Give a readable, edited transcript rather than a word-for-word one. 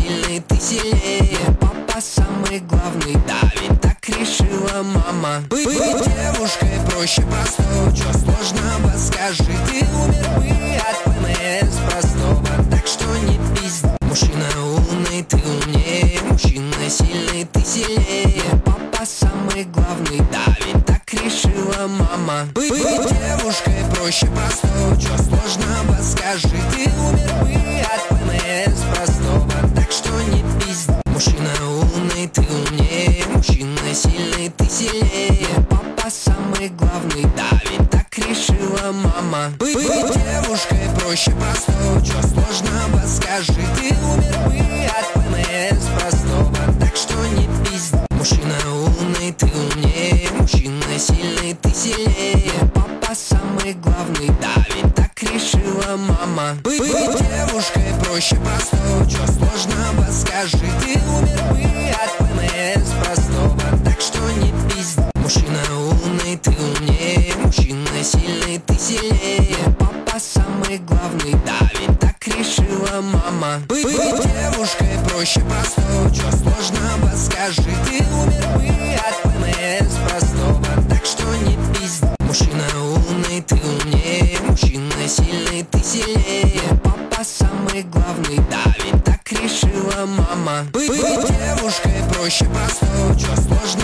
сильный, ты сильнее. Папа самый главный, да, ведь так решила мама. Быть девушкой проще простого, чё сложного, скажи. Ты умер бы от ПМС простого, так что не пизди. Мужчина умный, ты умнее. Мужчина сильный, ты сильнее. Папа самый главный, да, ведь так решила мама. Быть девушкой проще простого, чё сложного, скажи. Ты умер бы от ПМС простого, так что не пизди. Мужчина умный, ты умнее. Мужчина сильный, ты сильнее. Папа самый главный, да, ведь так решила мама. Быть девушкой проще простого, чё сложного, скажи. Ты умер бы от ПМС простого, так что не пизди. Мужчина умный, ты умнее. Мужчина сильный, ты сильнее. Папа самый главный, да, ведь так решила мама. Быть девушкой проще простого, чё сложного, скажи. Ты умер бы от ПМС простого, так что не пизди. Мужчина умный, ты умнее. Мужчина сильный, ты сильнее. Папа самый главный, да, ведь так решила мама. Быть девушкой проще простого, чё сложного, скажи. Ты умер бы от ПМС простого, так что не пизди. Мужчина умный, ты умнее. Мужчина сильный, ты сильнее. Папа самый главный, да, ведь так решила мама. Быть девушкой проще простого, чё сложного.